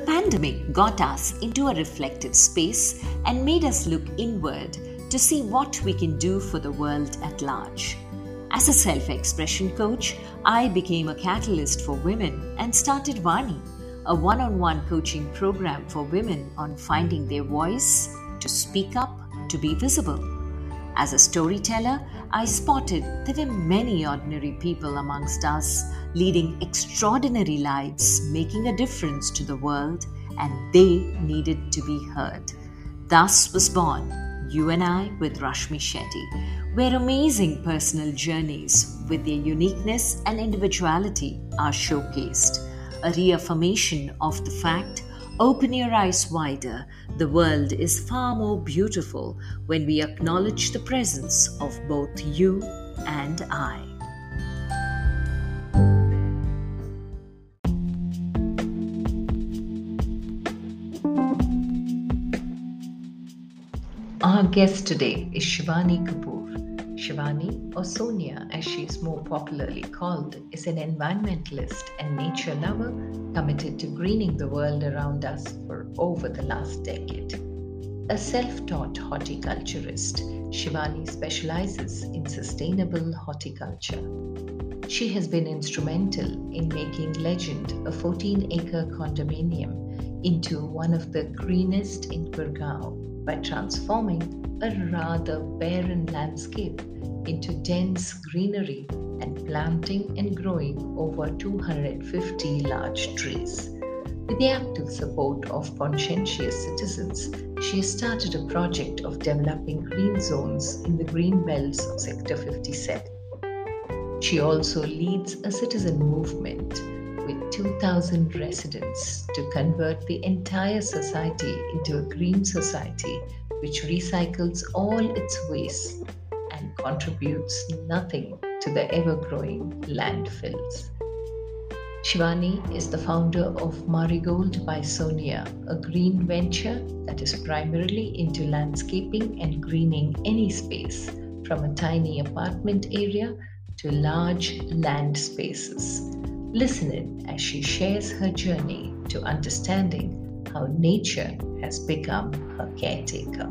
pandemic got us into a reflective space and made us look inward to see what we can do for the world at large. As a self expression coach, I became a catalyst for women and started Vani, a one on one coaching program for women on finding their voice, to speak up, to be visible. As a storyteller, I spotted there were many ordinary people amongst us leading extraordinary lives, making a difference to the world, and they needed to be heard. Thus was born You and I with Rashmi Shetty, where amazing personal journeys with their uniqueness and individuality are showcased. A reaffirmation of the fact: open your eyes wider. The world is far more beautiful when we acknowledge the presence of both you and I. Our guest today is Shivani Kapoor. Shivani, or Sonia as she is more popularly called, is an environmentalist and nature lover committed to greening the world around us for over the last decade. A self taught horticulturist, Shivani specializes in sustainable horticulture. She has been instrumental in making Legend, a 14-acre condominium, into one of the greenest in Gurgaon by transforming a rather barren landscape into dense greenery and planting and growing over 250 large trees. With the active support of conscientious citizens, she has started a project of developing green zones in the green belts of Sector 57. She also leads a citizen movement with 2,000 residents to convert the entire society into a green society which recycles all its waste and contributes nothing to the ever-growing landfills. Shivani is the founder of Marigold by Sonia, a green venture that is primarily into landscaping and greening any space, from a tiny apartment area to large land spaces. Listen in as she shares her journey to understanding how nature has become her caretaker.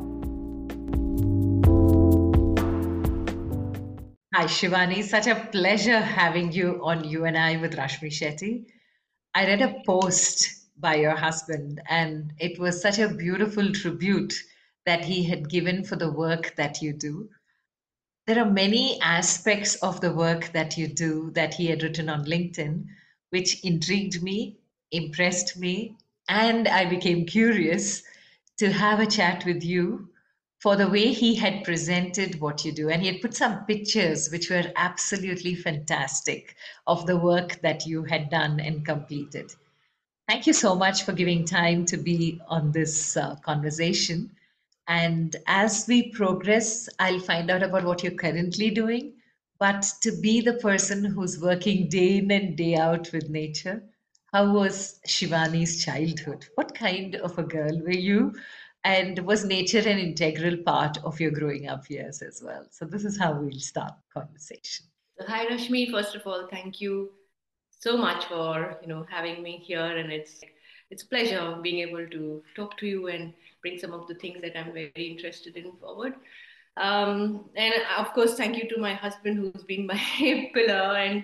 Hi, Shivani. Such a pleasure having you on You and I with Rashmi Shetty. I read a post by your husband, and it was such a beautiful tribute that he had given for the work that you do. There are many aspects of the work that you do that he had written on LinkedIn, which intrigued me, impressed me, and I became curious to have a chat with you for the way he had presented what you do. And he had put some pictures which were absolutely fantastic of the work that you had done and completed. Thank you so much for giving time to be on this conversation. And as we progress, I'll find out about what you're currently doing. But to be the person who's working day in and day out with nature, how was Shivani's childhood? What kind of a girl were you? And was nature an integral part of your growing up years as well? So this is how we'll start the conversation. So, hi Rashmi, first of all, thank you so much for having me here, and it's a pleasure being able to talk to you and bring some of the things that I'm very interested in forward. And of course, thank you to my husband who's been my pillar, and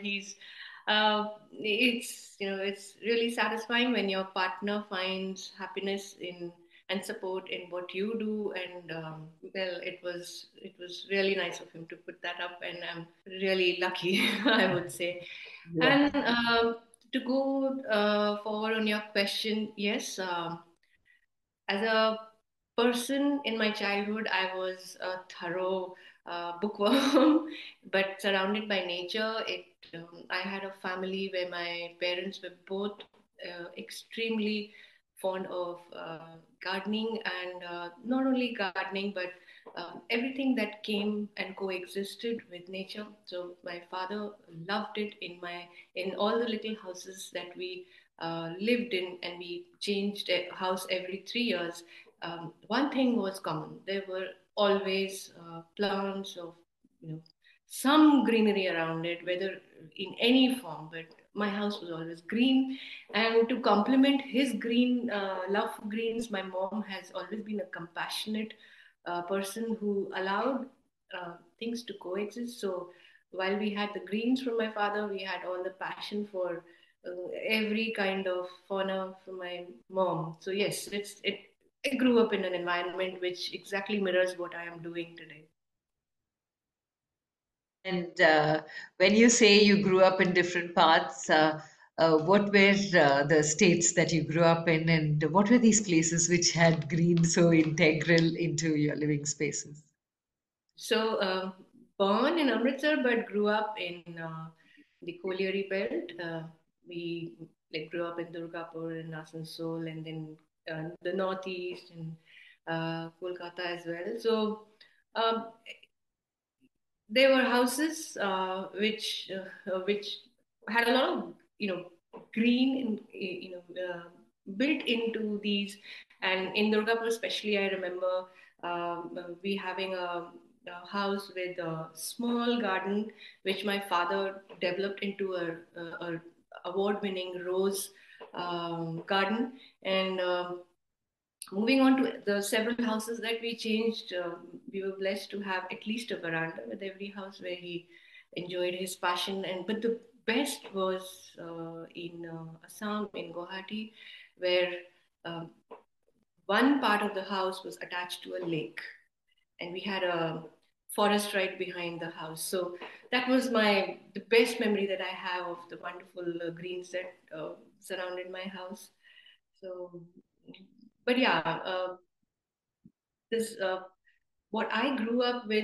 it's really satisfying when your partner finds happiness in and support in what you do. And well, it was really nice of him to put that up, and I'm really lucky, I would say. Yeah. And to go forward on your question, yes, as a person in my childhood, I was a thorough bookworm, but surrounded by nature. I had a family where my parents were both extremely fond of gardening, and not only gardening, but everything that came and coexisted with nature. So my father loved it in all the little houses that we lived in, and we changed a house every 3 years. One thing was common. There were always plants of you know some greenery around it, whether in any form. But my house was always green. And to complement his green love for greens, my mom has always been a compassionate person who allowed things to coexist. So while we had the greens from my father, we had all the passion for every kind of fauna from my mom. So yes, I grew up in an environment which exactly mirrors what I am doing today. And when you say you grew up in different parts, what were the states that you grew up in, and what were these places which had green so integral into your living spaces? So, born in Amritsar, but grew up in the Colliery belt. We grew up in Durgapur and Asansol, and then the northeast and Kolkata as well. So, um, there were houses which had a lot of green built into these. And in Durgapur especially, I remember we having a house with a small garden which my father developed into a award-winning rose garden. And moving on to the several houses that we changed, we were blessed to have at least a veranda with every house where he enjoyed his passion. And but the best was in Assam, in Guwahati, where um, one part of the house was attached to a lake, and we had a forest right behind the house. So that was the best memory that I have of the wonderful greens that surrounded my house. So, but yeah, this what I grew up with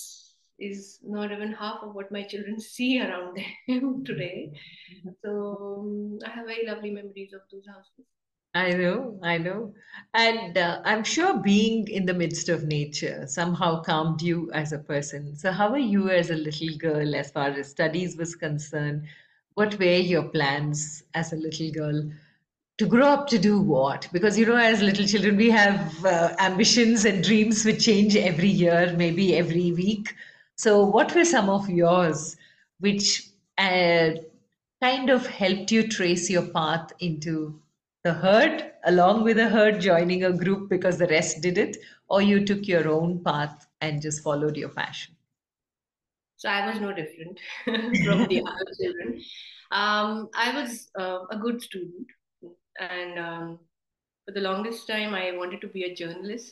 is not even half of what my children see around them today. So I have very lovely memories of those houses. I know, I know. And I'm sure being in the midst of nature somehow calmed you as a person. So, how were you as a little girl as far as studies was concerned? What were your plans as a little girl? To grow up to do what? Because, as little children, we have ambitions and dreams which change every year, maybe every week. So, what were some of yours which uh, kind of helped you trace your path into the herd, along with a herd joining a group because the rest did it, or you took your own path and just followed your passion? So I was no different from the other children. I was a good student, and for the longest time, I wanted to be a journalist.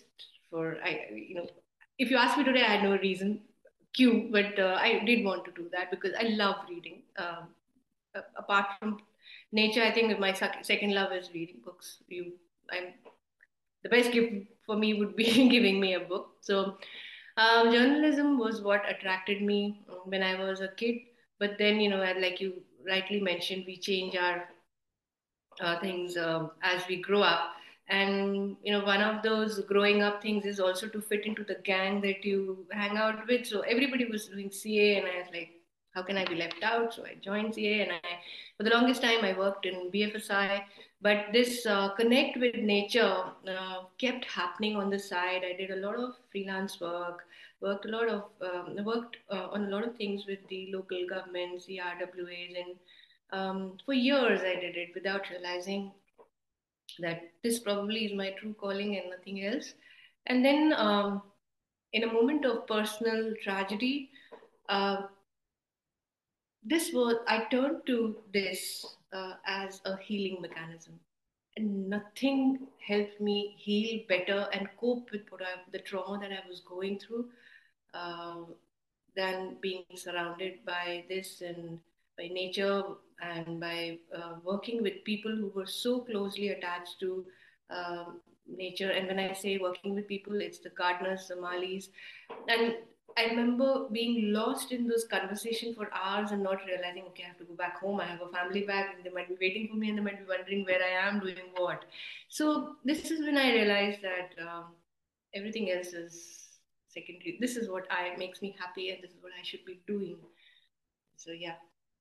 If you ask me today, I had no reason, but I did want to do that because I love reading. Apart from nature, I think my second love is reading books. I'm the best gift for me would be giving me a book. So, journalism was what attracted me when I was a kid. But then, like you rightly mentioned, we change our things as we grow up. And one of those growing up things is also to fit into the gang that you hang out with. So everybody was doing CA, and I was like, how can I be left out? So I joined CA, and for the longest time, I worked in BFSI. But this connect with nature kept happening on the side. I did a lot of freelance work, worked on a lot of things with the local governments, the RWAs, and for years, I did it without realizing that this probably is my true calling and nothing else. And then, in a moment of personal tragedy, uh, this was I turned to this as a healing mechanism, and nothing helped me heal better and cope with the trauma that I was going through uh, than being surrounded by this and by nature and by working with people who were so closely attached to nature. And when I say working with people, it's the gardeners, the malis. And I remember being lost in those conversations for hours and not realizing, okay, I have to go back home. I have a family back, and they might be waiting for me, and they might be wondering where I am, doing what. So this is when I realized that everything else is secondary. This is what I makes me happy, and this is what I should be doing. So yeah.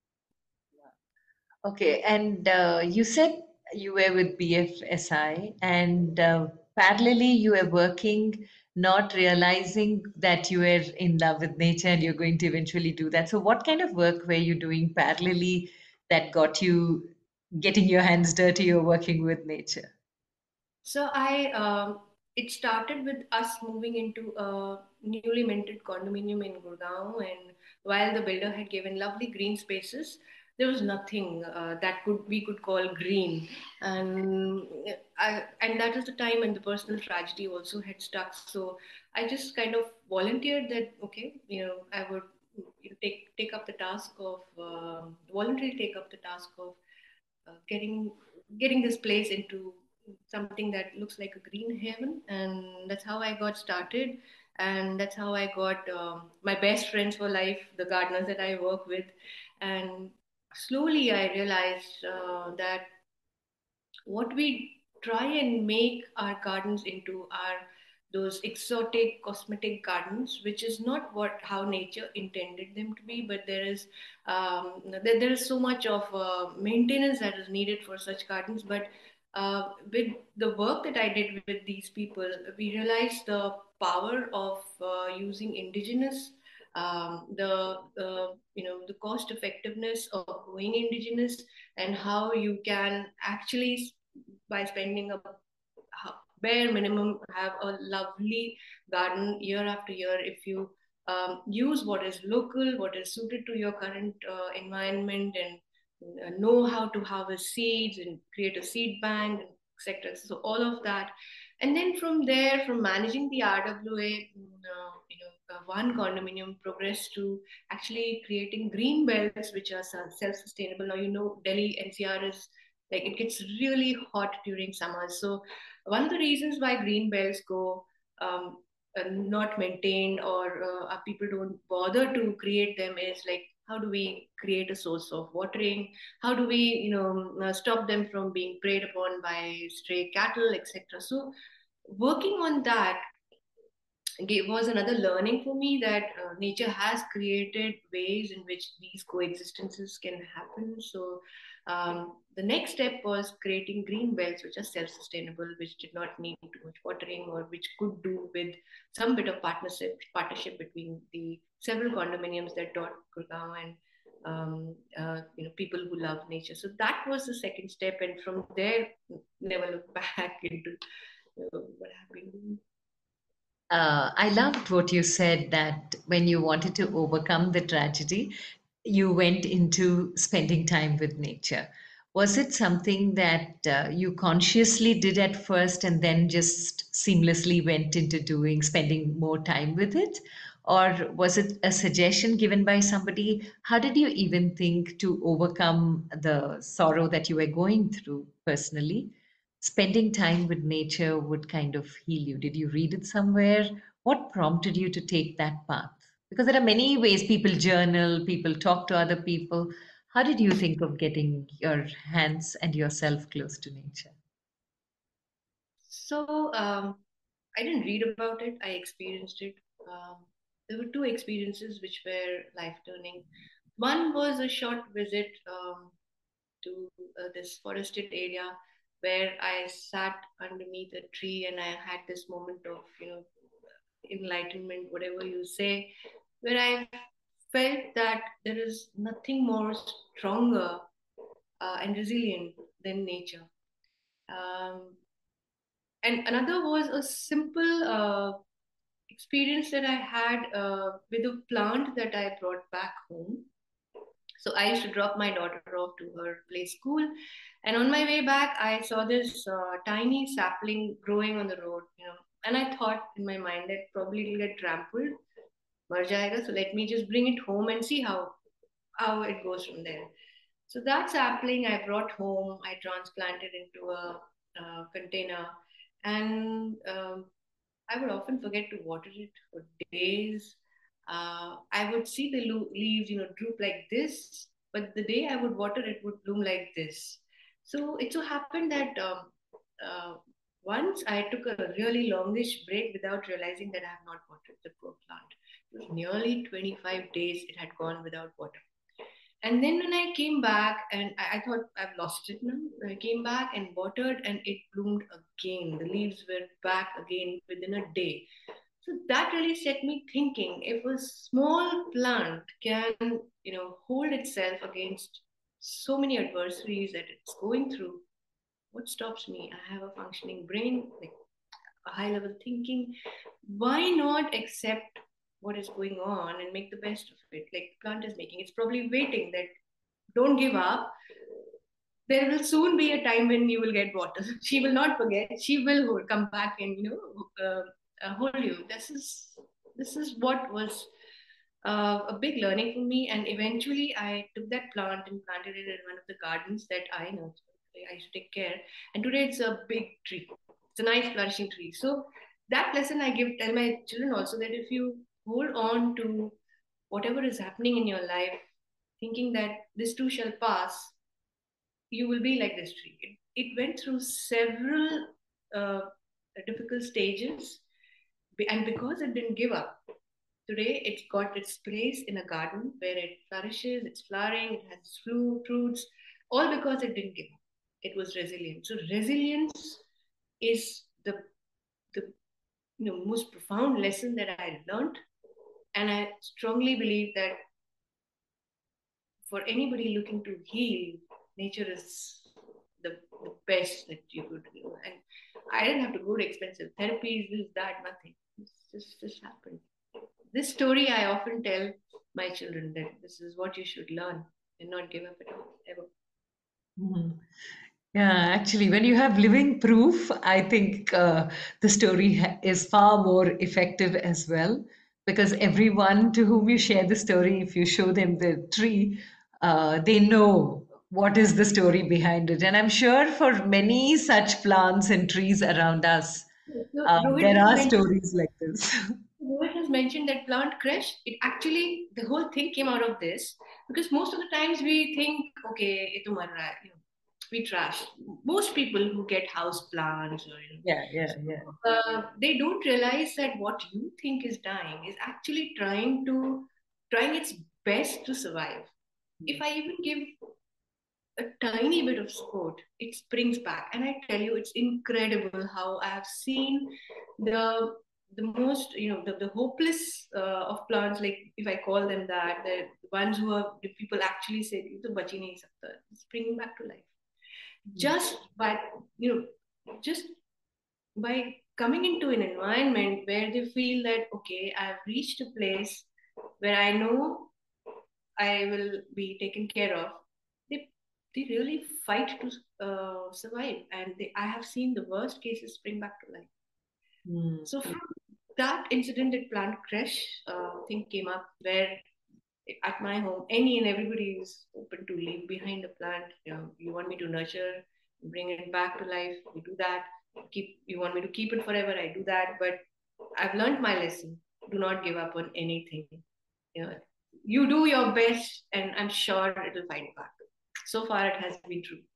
Okay, and you said you were with BFSI, and parallelly you were working not realizing that you were in love with nature and you're going to eventually do that. So, what kind of work were you doing parallelly that got you getting your hands dirty or working with nature? So it started with us moving into a newly minted condominium in Gurgaon, and while the builder had given lovely green spaces, there was nothing that could we could call green, and and that is the time when the personal tragedy also had stuck. So I just kind of volunteered that okay, I would take up the task of voluntarily take up the task of getting this place into something that looks like a green heaven, and that's how I got started, and that's how I got my best friends for life, the gardeners that I work with. And slowly I realized that what we try and make our gardens into are those exotic cosmetic gardens, which is not what how nature intended them to be. But there is so much of maintenance that is needed for such gardens. But with the work that I did with these people, we realized the power of using indigenous, the cost effectiveness of going indigenous, and how you can actually, by spending a bare minimum, have a lovely garden year after year if you use what is local, what is suited to your current environment, and know how to harvest seeds and create a seed bank, etc. So all of that, and then from there, from managing the RWA, one condominium progressed to actually creating green belts, which are self-sustainable. Now Delhi NCR is like it gets really hot during summers. So one of the reasons why green belts go not maintained, or people don't bother to create them, is like how do we create a source of watering? How do we stop them from being preyed upon by stray cattle, etc.? So working on that was another learning for me, that nature has created ways in which these coexistences can happen. So the next step was creating green belts which are self-sustainable, which did not need too much watering, or which could do with some bit of partnership between the several condominiums that dot Gurgaon, and people who love nature. So that was the second step, and from there, never look back into what I've been doing. I loved what you said that when you wanted to overcome the tragedy, you went into spending time with nature. Was it something that you consciously did at first and then just seamlessly went into doing, spending more time with it? Or was it a suggestion given by somebody? How did you even think to overcome the sorrow that you were going through personally? Spending time with nature would kind of heal you. Did you read it somewhere? What prompted you to take that path? Because there are many ways people journal, people talk to other people. How did you think of getting your hands and yourself close to nature? So I didn't read about it. I experienced it. Um, there were two experiences which were life turning. One was a short visit to this forested area where I sat underneath a tree and I had this moment of enlightenment, whatever you say, where I felt that there is nothing more stronger and resilient than nature. Um, and another was a simple experience that I had with a plant that I brought back home. So I used to drop my daughter off to her play school, and on my way back, I saw this tiny sapling growing on the road. And I thought in my mind that probably it'll get trampled, mar jayega. So let me just bring it home and see how it goes from there. So that sapling I brought home, I transplanted into a container, and I would often forget to water it for days. I would see the leaves, droop like this, but the day I would water it would bloom like this. So it so happened that uh, once I took a really longish break without realizing that I have not watered the poor plant. It was nearly 25 days it had gone without water. And then when I came back, and I thought I've lost it now. I came back and watered, and it bloomed again. The leaves were back again within a day. So that really set me thinking, if a small plant can, hold itself against so many adversaries that it's going through, what stops me? I have a functioning brain, like a high level thinking. Why not accept what is going on and make the best of it? Like the plant is making, it's probably waiting that don't give up. There will soon be a time when you will get water. She will not forget. She will come back and hold you. This is what was a big learning for me. And eventually, I took that plant and planted it in one of the gardens that I know. I should take care. And today, it's a big tree. It's a nice flourishing tree. So that lesson I tell my children also, that if you hold on to whatever is happening in your life, thinking that this too shall pass, you will be like this tree. It went through several uh, difficult stages, and because it didn't give up, today it's got its place in a garden where it flourishes, it's flowering, it has fruits, all because it didn't give up. It was resilient. So resilience is the most profound lesson that I learned, and I strongly believe that for anybody looking to heal, nature is the best that you could do. And I didn't have to go to expensive therapies, this, that, nothing. It's just happened. This story I often tell my children, that this is what you should learn and not give up at all, ever. Mhm. Yeah, actually, when you have living proof, I think the story is far more effective as well. Because everyone to whom you share the story, if you show them the tree, they know what is the story behind it. And I'm sure for many such plants and trees around us, So there are stories like this. Rohit has mentioned that plant crash. It actually, the whole thing came out of this, because most of the times we think, okay, it to we trash. Most people who get house plants or Yeah, yeah, yeah. they don't realize that what you think is dying is actually trying its best to survive. If I even give a tiny bit of support, it springs back. And I tell you, it's incredible how I have seen the the most, the hopeless of plants, like if I call them that, the ones who are, the people actually say, "To bachi nahi sakta," springing back to life just by, just by coming into an environment where they feel that, okay, I've reached a place where I know I will be taken care of. They really fight to survive, and I have seen the worst cases spring back to life. Mm. So from that incident at Plant Crash, thing came up where at my home, any and everybody is open to leave behind a plant. You want me to nurture, bring it back to life, we do that. You want me to keep it forever, I do that. But I've learned my lesson. Do not give up on anything. You do your best, and I'm sure it'll fight back. So far, it has been true.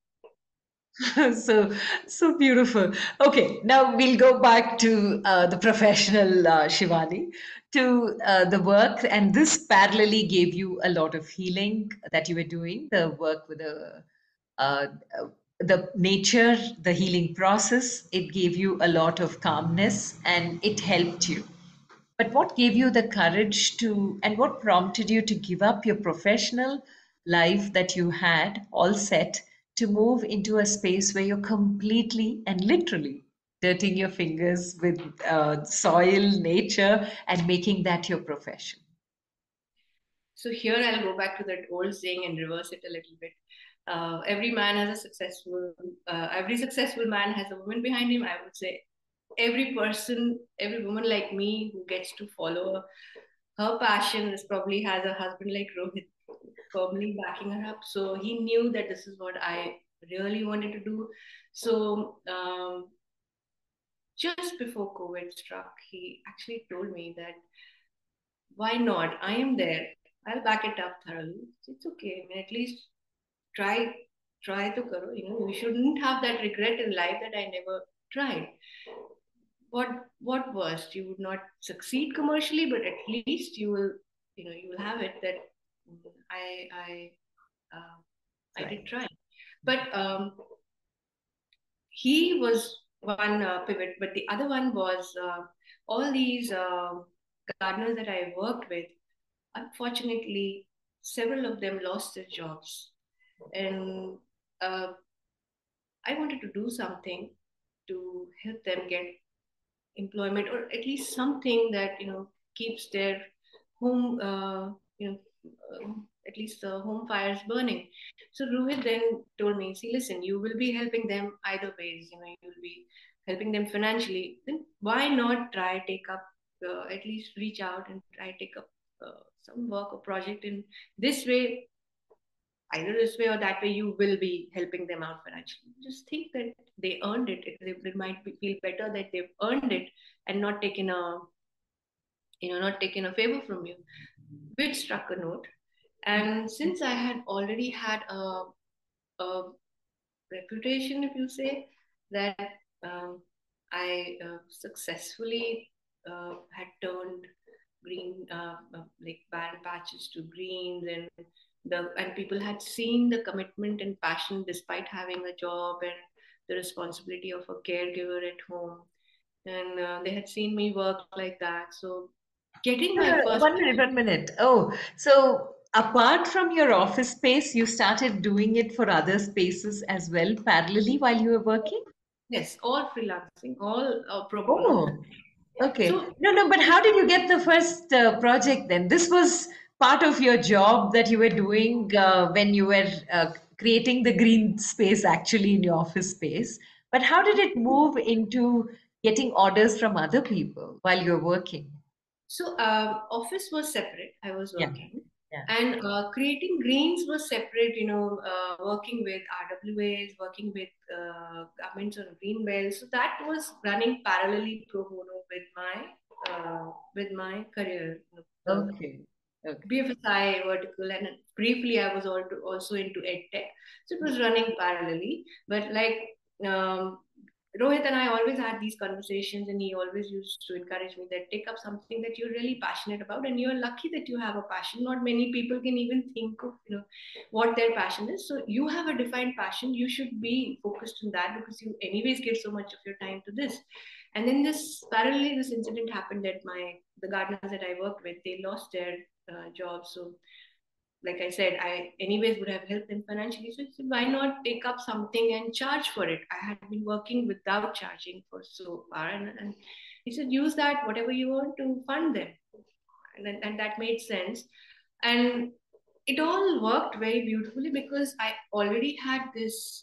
So, so beautiful. Okay, now we'll go back to the professional Shivani, to the work, and this parallelly gave you a lot of healing that you were doing, the work with uh, the nature, the healing process. It gave you a lot of calmness, and it helped you. But what gave you the courage to, and what prompted you to give up your professional life that you had all set to move into a space where you're completely and literally dirtying your fingers with soil, nature, and making that your profession? So here I'll go back to that old saying and reverse it a little bit. Every successful man has a woman behind him. I would say every woman like me who gets to follow her passion is probably has a husband like Rohit firmly backing her up. So he knew that this is what I really wanted to do. So just before COVID struck, he actually told me that why not? I am there. I'll back it up thoroughly. It's okay. I mean, at least try, try to karo. You shouldn't have that regret in life that I never tried. What worst? You would not succeed commercially, but at least you will have it that I I uh, I did Right. try. But he was one pivot, but the other one was all these gardeners that I worked with, unfortunately, several of them lost their jobs. And uh, I wanted to do something to help them get employment, or at least something that keeps their home, at least the home fires burning. So Rohit then told me, see, listen, you will be helping them either ways. You will be helping them financially. Then why not try take up, at least reach out and try take up some work or project in this way, either this way or that way. You will be helping them out financially. Just think that they earned it. They might feel better that they've earned it and not taken a not taken a favor from you, which struck a note. And since I had already had a reputation, if you say, that um, I successfully had turned green, like barren patches to greens, and people had seen the commitment and passion despite having a job and the responsibility of a caregiver at home, and they had seen me work like that. So getting No, my no, first. 1 minute, 1 minute. Oh, so apart from your office space, you started doing it for other spaces as well, parallelly while you were working? Yes, all freelancing, all pro bono. Oh, okay. So No, no, but how did you get the first project then? This was part of your job that you were doing when you were creating the green space actually in your office space. But how did it move into getting orders from other people while you're working? office was separate. I was Yeah, working, yeah. and creating greens was separate. Working with RWAs, working with governments on green belts. So that was running parallelly pro bono with my career. The Okay. Okay. BFSI vertical, and briefly I was also into EdTech. So it was running parallelly. But like um, Rohit and I always had these conversations, and he always used to encourage me that take up something that you're really passionate about, and you're lucky that you have a passion. Not many people can even think of what their passion is. So you have a defined passion. You should be focused on that because you anyways give so much of your time to this. And then this incident happened at the gardeners that I worked with. They lost their jobs. So like I said, I anyways would have helped them financially. So I said, why not take up something and charge for it? I had been working without charging for so far, and he said, use that whatever you want to fund them, and that made sense, and it all worked very beautifully because I already had this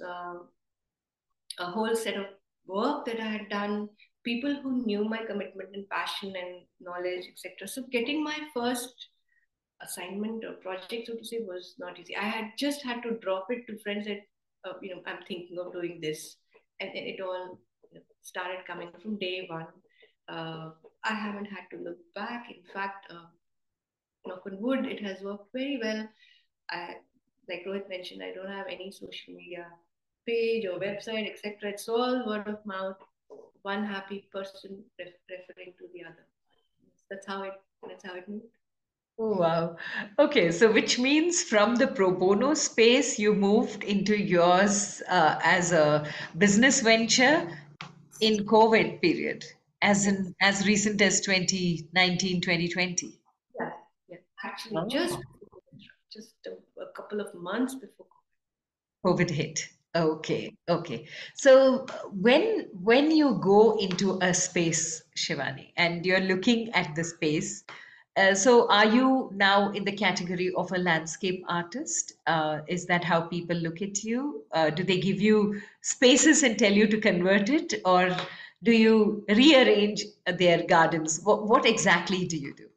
a whole set of work that I had done. People who knew my commitment and passion and knowledge, etc. So getting my first assignment or project, so to say, was not easy. I had just had to drop it to friends that, I'm thinking of doing this. And it all started coming from day one. Uh, I haven't had to look back. In fact, knock on wood, it has worked very well. I, like Rohit mentioned, I don't have any social media page or website, etc. It's all word of mouth, one happy person referring to the other. That's how it. That's how it moved. Oh, wow. Okay, so which means from the pro bono space, you moved into yours as a business venture in COVID period, Yes. as recent as 2019, 2020. Yeah, yeah. Actually, Oh. just a couple of months before. COVID hit. Okay, okay. So when you go into a space, Shivani, and you're looking at the space, so are you now in the category of a landscape artist? Is that how people look at you? Do they give you spaces and tell you to convert it, or do you rearrange their gardens? What exactly do you do?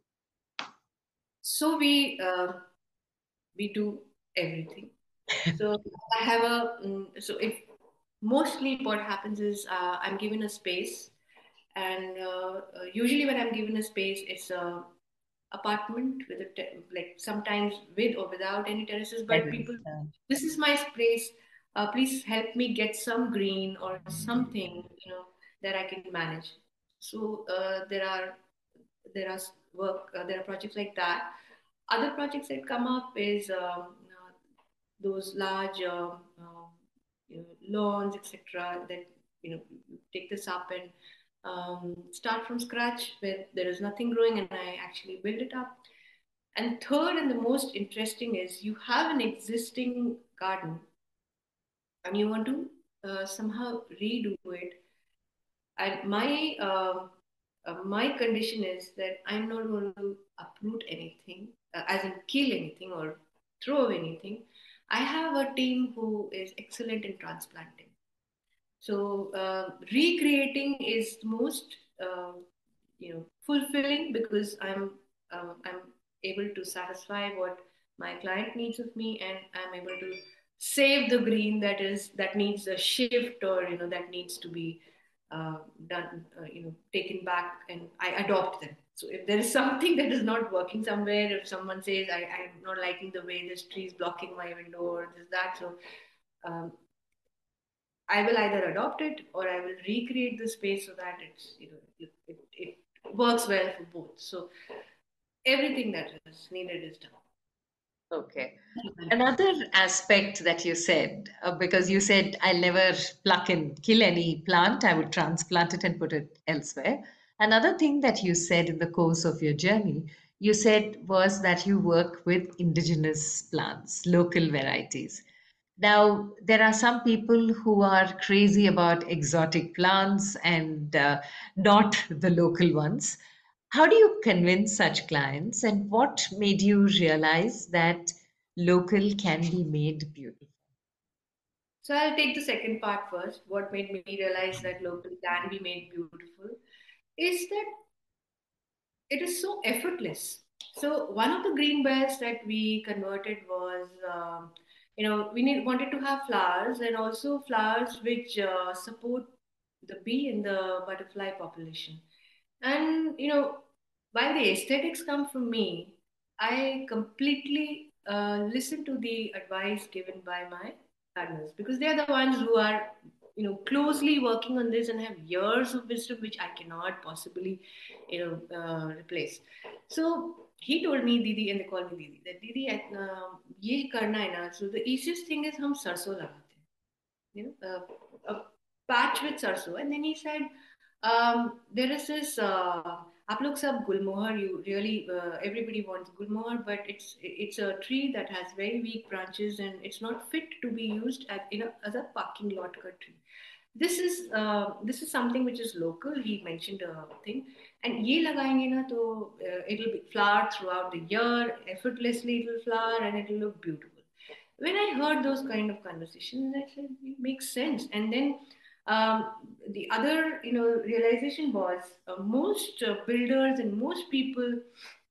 So we do everything. So I have so if mostly what happens is I'm given a space, and usually when I'm given a space, it's a apartment with like sometimes with or without any terraces. That But is, people, this is my space. Please help me get some green or something that I can manage. So there are there are projects like that. Other projects that come up is those large lawns, etc. That you take this up and start from scratch where there is nothing growing and I actually build it up. And third, and the most interesting, is you have an existing garden and you want to somehow redo it. And my condition is that I'm not going to uproot anything, as in kill anything or throw away anything. I have a team who is excellent in transplanting. So recreating is the most fulfilling because I'm able to satisfy what my client needs of me, and I'm able to save the green that needs a shift, or that needs to be done, taken back, and I adopt them. So if there is something that is not working somewhere, if someone says I'm not liking the way this tree is blocking my window or this that, so um, I will either adopt it or I will recreate the space so that it works well for both. So everything that is needed is done. Okay. Another aspect that you said, because you said I'll never pluck and kill any plant, I would transplant it and put it elsewhere. Another thing that you said in the course of your journey, you said was that you work with indigenous plants, local varieties. Now, there are some people who are crazy about exotic plants and not the local ones. How do you convince such clients, and what made you realize that local can be made beautiful? So I'll take the second part first. What made me realize that local can be made beautiful is that it is so effortless. So one of the green belts that we converted was, wanted to have flowers, and also flowers which support the bee and the butterfly population. And while the aesthetics come from me, I completely listen to the advice given by my partners, because they are the ones who are closely working on this and have years of wisdom which I cannot possibly replace. So he told me, Didi, and they call me Didi, that Didi, ye karna hai na. So the easiest thing is hum sarso lagate hain, a patch with sarso. And then he said, there is this, आप लोग सब gulmohar, you really, everybody wants gulmohar, but it's a tree that has very weak branches and it's not fit to be used as a parking lot ka tree. This is something which is local. He mentioned a thing, and ये लगाएंगे ना तो it'll be flower throughout the year, effortlessly it will flower and it will look beautiful. When I heard those kind of conversations, I said it makes sense. And then the other realization was, most builders and most people,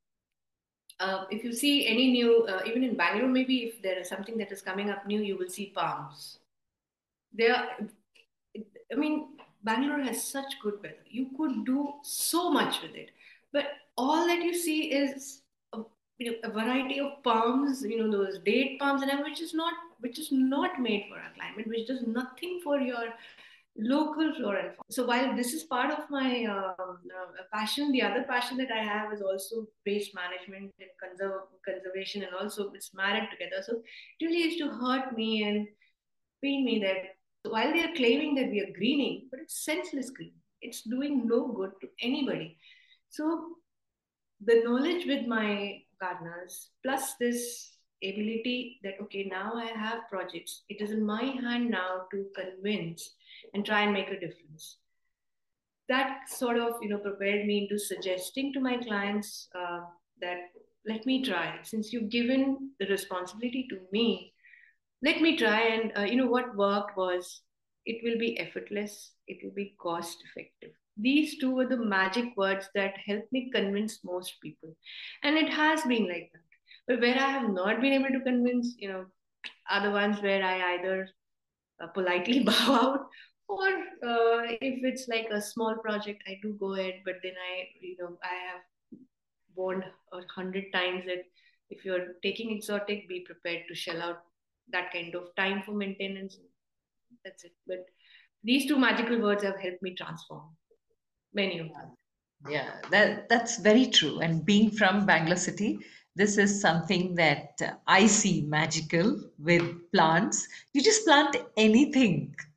if you see any new, even in Bangalore, maybe if there is something that is coming up new, you will see palms. There, I mean, Bangalore has such good weather. You could do so much with it, but all that you see is a variety of palms. Those date palms and everything, which is not made for our climate, which does nothing for your local flora and fauna. So while this is part of my passion, the other passion that I have is also waste management and conservation, and also it's married together. So it really used to hurt me and pain me that while they are claiming that we are greening, but it's senseless greening. It's doing no good to anybody. So the knowledge with my gardeners, plus this ability that okay, now I have projects, it is in my hand now to convince and try and make a difference. That sort of prepared me into suggesting to my clients that let me try, since you've given the responsibility to me, let me try. And what worked was, it will be effortless, it will be cost effective. These two were the magic words that helped me convince most people, and it has been like that. But where I have not been able to convince, are the ones where I either politely bow out, or if it's like a small project, I do go ahead, but then I have warned 100 times that if you're taking exotic, be prepared to shell out that kind of time for maintenance. That's it. But these two magical words have helped me transform many of them. Yeah, that's very true. And being from Bangalore City, this is something that I see magical with plants. You just plant anything.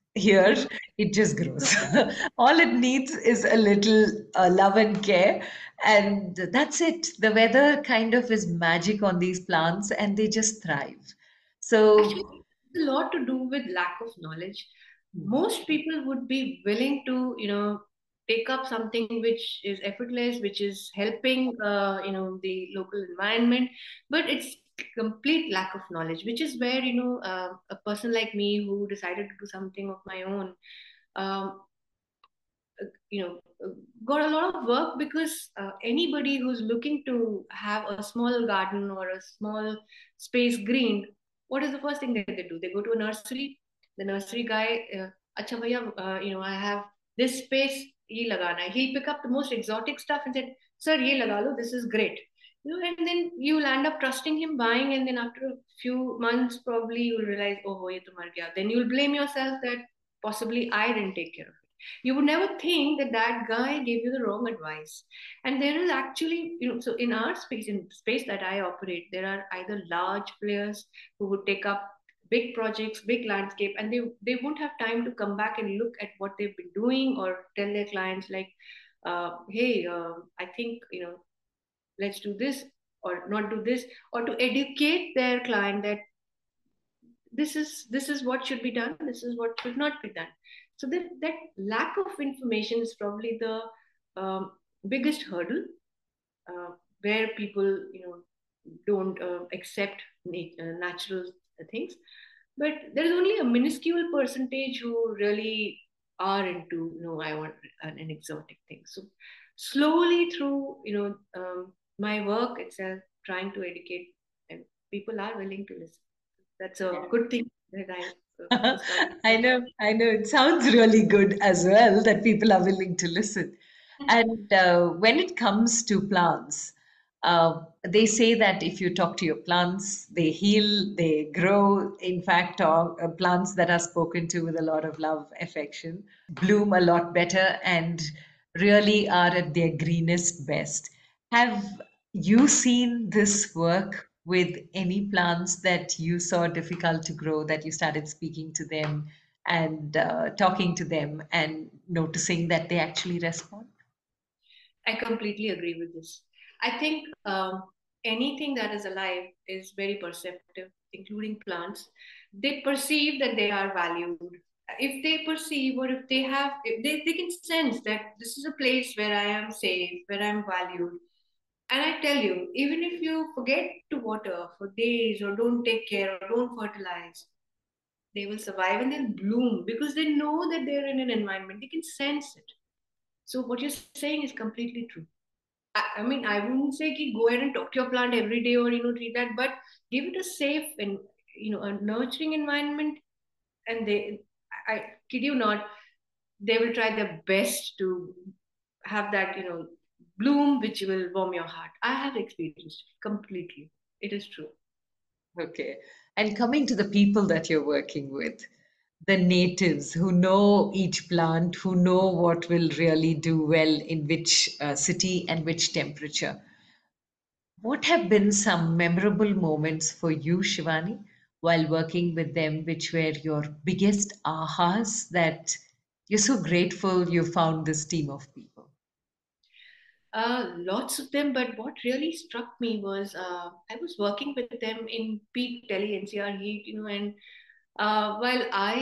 Here, it just grows. All it needs is a little love and care, and that's it. The weather kind of is magic on these plants, and they just thrive. Actually, So, it's a lot to do with lack of knowledge. hmm, Most people would be willing to, take up something which is effortless, which is helping, the local environment, but it's complete lack of knowledge, which is where, a person like me who decided to do something of my own, um, you know got a lot of work, because anybody who's looking to have a small garden or a small space green, what is the first thing that they do? They go to a nursery. The nursery guy, acha bhaiya, I have this space, ye lagana hai. He'll pick up the most exotic stuff and said, sir, ye laga lo, this is great. And then you'll end up trusting him, buying, and then after a few months probably you'll realize, oh ye to mar gaya. Then you'll blame yourself that possibly I didn't take care of it. You would never think that that guy gave you the wrong advice. And there is actually, so in our space, in space that I operate, there are either large players who would take up big projects, big landscape, and they won't have time to come back and look at what they've been doing, or tell their clients like, hey, I think, let's do this or not do this, or to educate their client that this is what should be done, this is what should not be done. So that lack of information is probably the biggest hurdle, uh, where people don't accept natural things. But there is only a minuscule percentage who really are into, I want an exotic thing. So slowly through my work itself, trying to educate them, people are willing to listen. That's a good thing that I started I doing. know, I know. It sounds really good as well that people are willing to listen. And when it comes to plants, they say that if you talk to your plants, they heal, they grow. In fact, plants that are spoken to with a lot of love, affection, bloom a lot better and really are at their greenest best. Have you seen this work with any plants that you saw difficult to grow, that you started speaking to them and talking to them and noticing that they actually respond? I completely agree with this. I think anything that is alive is very perceptive, including plants. They perceive that they are valued. If they perceive, or if they have, if they can sense that this is a place where I am safe, where I'm valued. And I tell you, even if you forget to water for days, or don't take care, or don't fertilize, they will survive and they'll bloom, because they know that they're in an environment. They can sense it. So what you're saying is completely true. I mean, I wouldn't say ki go ahead and talk to your plant every day, or treat that, but give it a safe and a nurturing environment, and I kid you not, they will try their best to have that bloom which will warm your heart. I have experienced it completely. It is true. Okay. And coming to the people that you're working with, the natives who know each plant, who know what will really do well in which city and which temperature. What have been some memorable moments for you, Shivani, while working with them, which were your biggest ahas that you're so grateful you found this team of people? Lots of them, but what really struck me was I was working with them in peak Delhi NCR heat, and while I,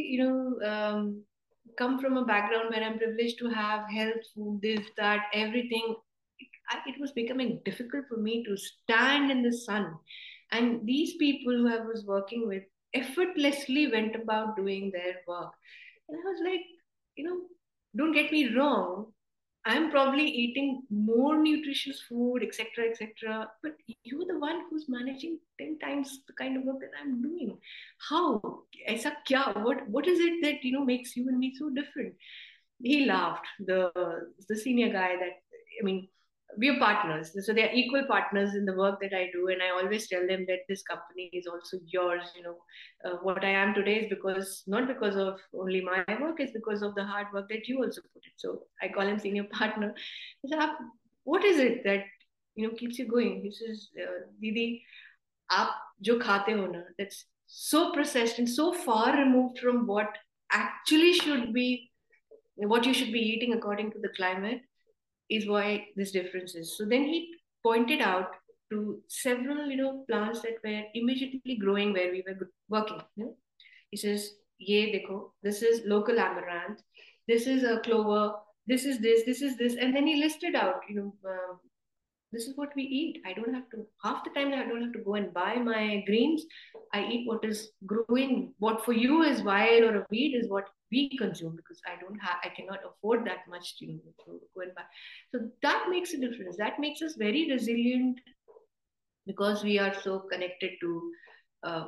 come from a background where I'm privileged to have health, food, this, that, everything, it was becoming difficult for me to stand in the sun. And these people who I was working with effortlessly went about doing their work. And I was like, you know, don't get me wrong, I'm probably eating more nutritious food, etc., etc. But you're the one who's managing 10 times the kind of work that I'm doing. How? Aisa kya? What is it that makes you and me so different? He laughed. The senior guy that, I mean, we are partners, so they are equal partners in the work that I do, and I always tell them that this company is also yours. What I am today is because, not because of only my work, it's because of the hard work that you also put in. So I call him senior partner. I said, what is it that keeps you going? He says, Didi, आप जो खाते हो ना, that's so processed and so far removed from what actually should be, what you should be eating according to the climate, is why this difference is. So then he pointed out to several, plants that were immediately growing where we were working. He says, "Ye dekho, this is local amaranth, this is a clover, this is this," and then he listed out, this is what we eat. I don't have to, half the time I don't have to go and buy my greens. I eat what is growing. What for you is wild or a weed is what we consume, because I cannot afford that much to go and buy. So that makes a difference. That makes us very resilient, because we are so connected to uh,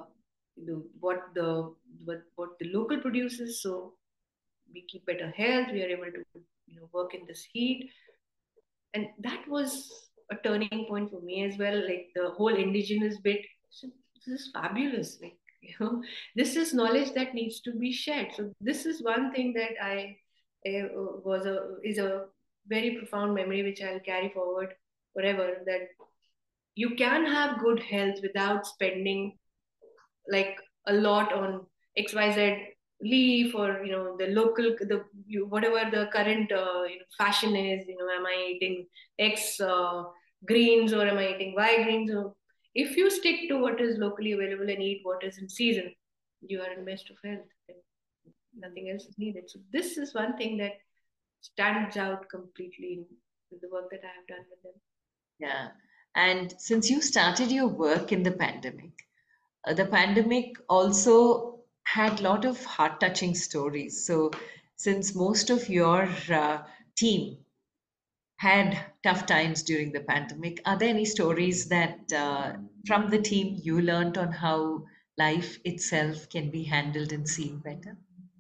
what the local produces. So we keep better health. We are able to work in this heat, and that was a turning point for me as well. Like the whole indigenous bit, so this is fabulous. Like this is knowledge that needs to be shared. So this is one thing that I was a is a very profound memory which I'll carry forward forever. That you can have good health without spending like a lot on XYZ leaf, or the local, whatever the current fashion is. Am I eating X greens, or am I eating Y greens? Or if you stick to what is locally available and eat what is in season, you are in best of health. Nothing else is needed. So this is one thing that stands out completely in the work that I have done with them. Yeah. And since you started your work in the pandemic also had a lot of heart-touching stories. So, since most of your team had tough times during the pandemic, are there any stories that from the team you learned on how life itself can be handled and seen better?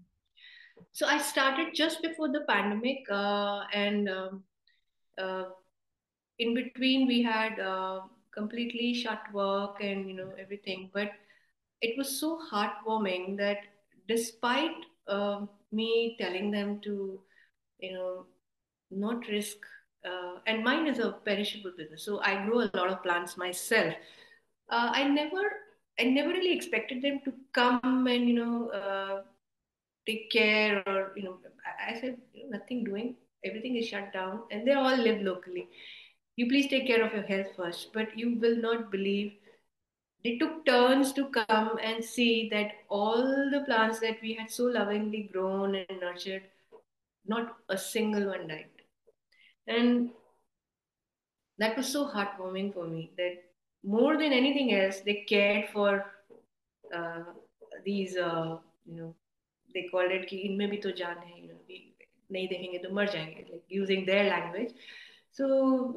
So I started just before the pandemic, and uh, in between we had completely shut work and everything. But it was so heartwarming that despite me telling them to you know not risk, and mine is a perishable business, so I grow a lot of plants myself. uh, i never I never really expected them to come and take care, or I said, nothing doing, everything is shut down, and they all live locally. You please take care of your health first. But you will not believe, they took turns to come and see that all the plants that we had so lovingly grown and nurtured, not a single one died. And that was so heartwarming for me, that more than anything else, they cared for uh, these, they called it कि इनमें भी तो जान है, नहीं देखेंगे तो मर जाएंगे, like using their language. So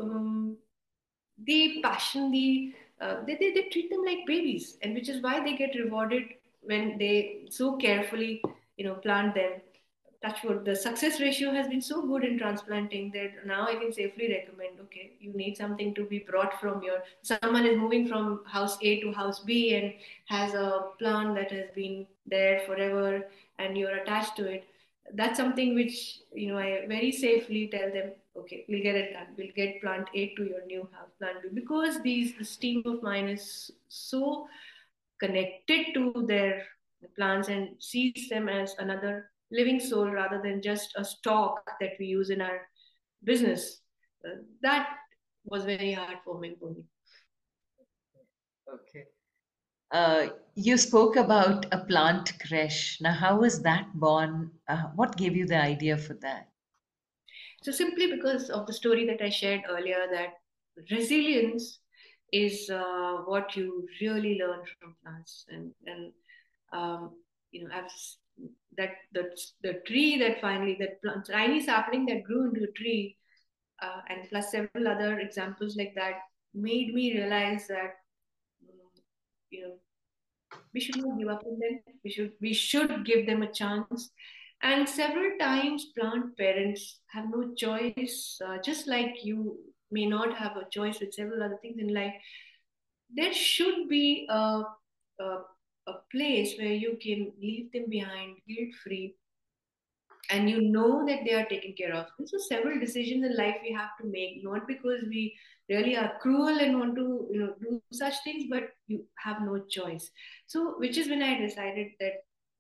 the passion, they treat them like babies, and which is why they get rewarded when they so carefully plant them. Touch wood, the success ratio has been so good in transplanting that now I can safely recommend, okay, you need something to be brought from your, someone is moving from house A to house B and has a plant that has been there forever, and you're attached to it. That's something which I very safely tell them, okay, we'll get it done, we'll get plant A to your new house, plant B, because this team of mine is so connected to their plants and sees them as another living soul rather than just a stock that we use in our business. That was very heartwarming for me. Okay. You spoke about a plant creche. Now, how was that born? What gave you the idea for that? So simply because of the story that I shared earlier, that resilience is what you really learn from plants, and um, I've that the tree that finally, that plant, tiny sapling that grew into a tree, and plus several other examples like that, made me realize that you know we should not give up on them. We should give them a chance. And several times, plant parents have no choice. Just like you may not have a choice with several other things in life, there should be a, a place where you can leave them behind guilt free, and you know that they are taken care of. And so several decisions in life we have to make, not because we really are cruel and want to do such things, but you have no choice. So which is when I decided that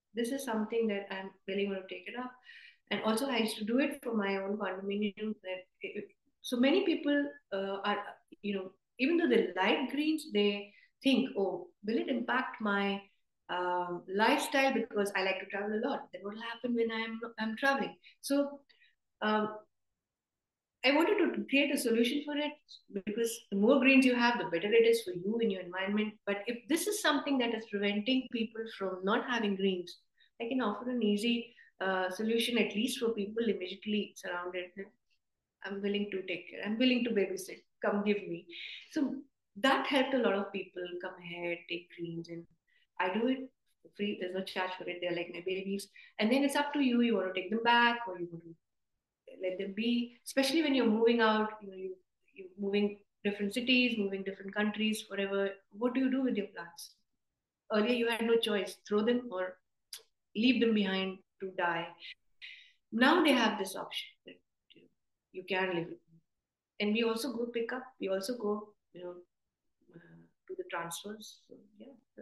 this is something that I'm really going to take it up. And also, I used to do it for my own condominium. So many people are, you know, even though they like greens, they think, oh, will it impact my lifestyle because I like to travel a lot? Then what will happen when I'm traveling? So um, I wanted to create a solution for it because the more greens you have, the better it is for you and your environment. But if this is something that is preventing people from not having greens, I can offer an easy solution, at least for people immediately surrounded. I'm willing to take care. I'm willing to babysit. Come give me. So that helped a lot of people come ahead, take greens, and I do it for free. There's no charge for it. They're like my babies. And then it's up to you. You want to take them back or you want to let them be, especially when you're moving out, you're moving different cities, moving different countries, whatever. What do you do with your plants? Earlier you had no choice, throw them or leave them behind to die. Now they have this option that you can live with them. And we also go pick up, we also go, do the transfers. So yeah.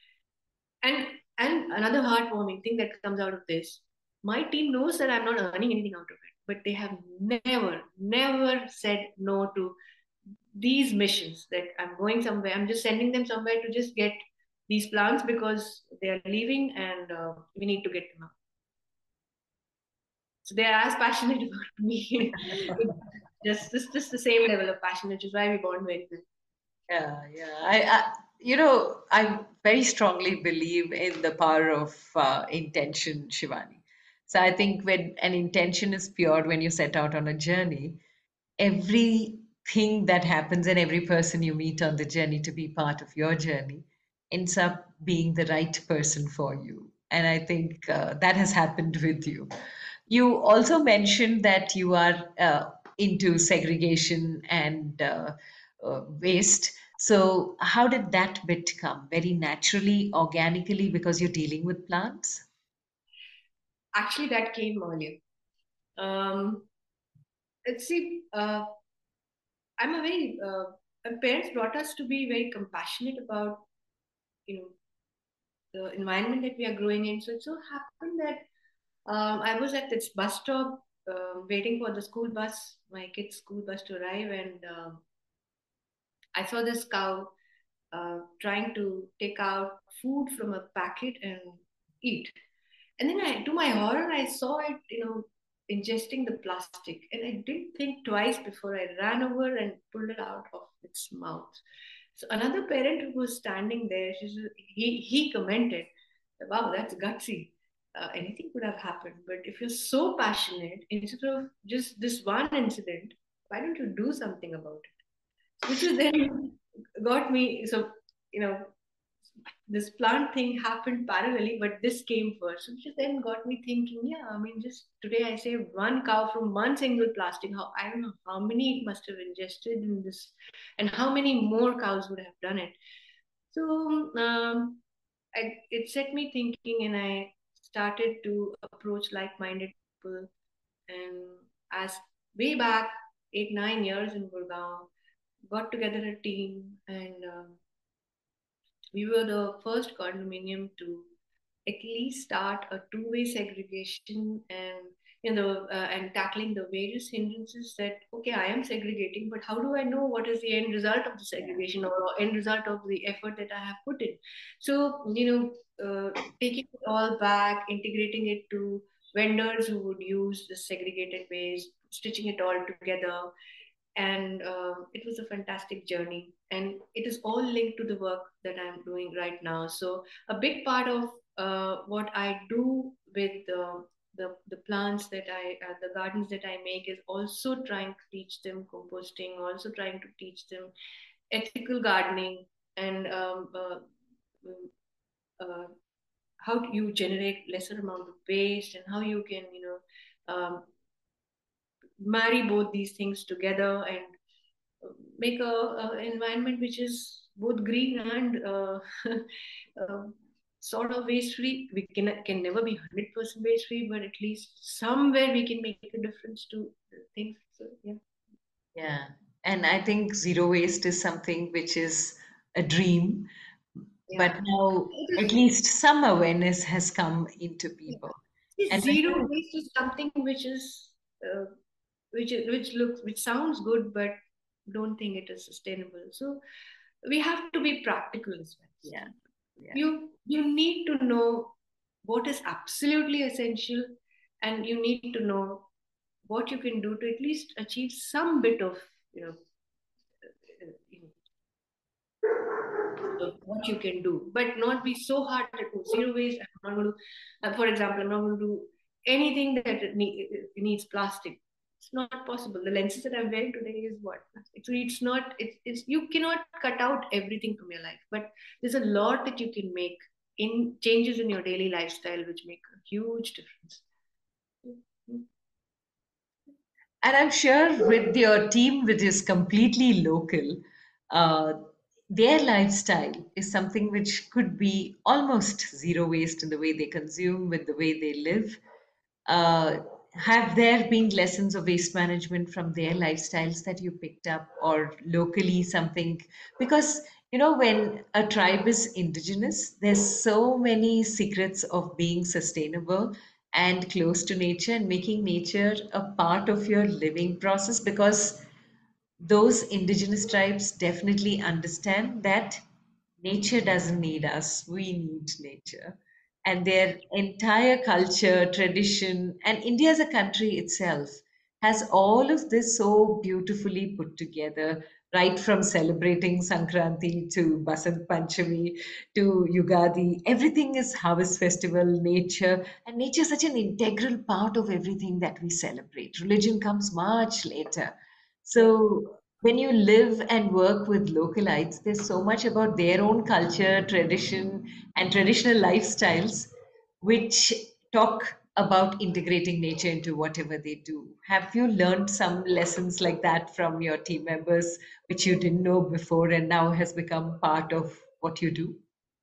And another heartwarming thing that comes out of this, my team knows that I'm not earning anything out of it, but they have never said no to these missions that I'm going somewhere. I'm just sending them somewhere to just get these plants because they are leaving and we need to get them out. So they are as passionate about me. just the same level of passion, which is why we bond very well. Yeah, yeah. I very strongly believe in the power of intention, Shivani. So I think when an intention is pure, when you set out on a journey, everything that happens and every person you meet on the journey to be part of your journey ends up being the right person for you. And I think that has happened with you. You also mentioned that you are into segregation and waste. So, how did that bit come? Very naturally, organically, because you're dealing with plants? Actually, that came earlier. Um, let's see. I'm a very my parents brought us to be very compassionate about you know the environment that we are growing in. So it so happened that I was at this bus stop waiting for the school bus, my kid's school bus to arrive, and I saw this cow trying to take out food from a packet and eat. And then to my horror, I saw it, ingesting the plastic, and I didn't think twice before I ran over and pulled it out of its mouth. So another parent who was standing there, he commented, "Wow, that's gutsy. Anything could have happened. But if you're so passionate, instead of just this one incident, why don't you do something about it?" Which was then got me. So you know, this plant thing happened parallelly, but this came first, which then got me thinking. Yeah, I mean, just today I saved one cow from one single plastic. How I don't know how many it must have ingested in this, and how many more cows would have done it. So it set me thinking, and I started to approach like-minded people. And as way back 8 9 years in Gurgaon, got together a team, and we were the first condominium to at least start a two-way segregation and and tackling the various hindrances that okay, I am segregating, but how do I know what is the end result of the Yeah. segregation or end result of the effort that I have put in? So taking it all back, integrating it to vendors who would use the segregated ways, stitching it all together, and it was a fantastic journey, and it is all linked to the work that I'm doing right now. So a big part of what I do with the plants that the gardens that I make is also trying to teach them composting, also trying to teach them ethical gardening, and uh, how do you generate lesser amount of waste, and how you can marry both these things together and make a environment which is both green and uh, sort of waste free. We can never be 100% waste free, but at least somewhere we can make a difference to things. So yeah. Yeah. And I think zero waste is something which is a dream. but Yeah. now It at is, least some awareness has come into yeah. people. See, And I zero think, waste is something which is uh, which sounds good, but don't think it is sustainable. So we have to be practical as well. yeah, See, yeah. you need to know what is absolutely essential, and you need to know what you can do to at least achieve some bit of you know, you know what you can do, but not be so hard to do. Zero waste. I'm not going to, for example, I'm not going to do anything that it needs plastic. It's not possible. The lenses that I'm wearing today is what plastic. So it's not. It's you cannot cut out everything from your life, but there's a lot that you can make in changes in your daily lifestyle, which make a huge difference. And I'm sure with your team, which is completely local, uh, their lifestyle is something which could be almost zero waste in the way they consume, with the way they live. Uh, have there been lessons of waste management from their lifestyles that you picked up, or locally something? Because, when a tribe is indigenous, there's so many secrets of being sustainable and close to nature and making nature a part of your living process, because those indigenous tribes definitely understand that nature doesn't need us, we need nature. And their entire culture, tradition, and India as a country itself has all of this so beautifully put together, right from celebrating Sankranti to Basant Panchami to Yugadi. Everything is harvest festival, nature, and nature is such an integral part of everything that we celebrate. Religion comes much later. Yeah. So when you live and work with localites, there's so much about their own culture, tradition, and traditional lifestyles, which talk about integrating nature into whatever they do. Have you learned some lessons like that from your team members, which you didn't know before and now has become part of what you do?